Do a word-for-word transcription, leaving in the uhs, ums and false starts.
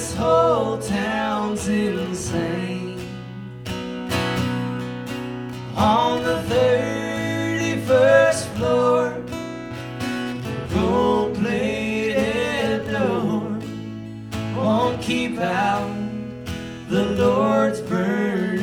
this whole town's insane. On the thirty-first floor, gold-plated door won't keep out the Lord's burn.